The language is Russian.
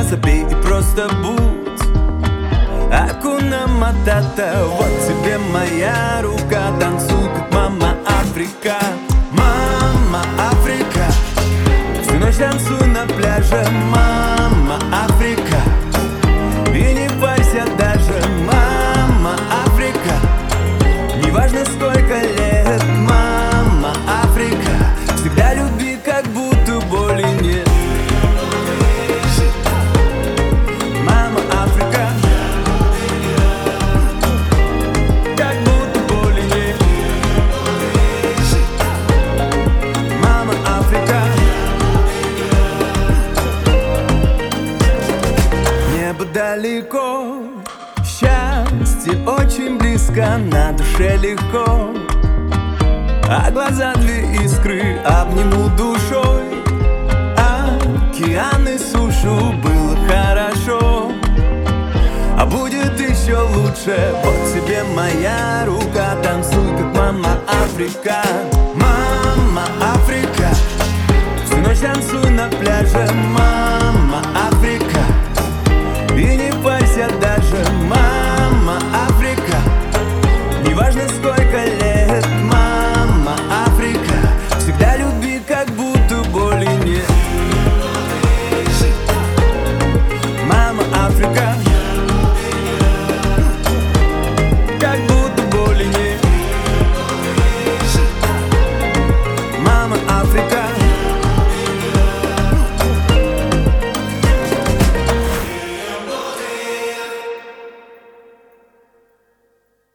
забей и просто будь. Акуна Матата, вот тебе моя рука. Танцуй, как мама Африка. Мама Африка, всю ночь танцуй на пляже. Мама Африка, и не парься даже. Мама Африка, неважно сколько лет. Мама Африка, всегда люби, как будто боли нет. Мама Африка, как будто боли нет. Мама Африка, небо далеко, счастье очень близко, на душе легко, а глаза две искры обниму душой. Океан и сушу, было хорошо, а будет еще лучше. Вот тебе моя рука. Танцуй, как мама Африка.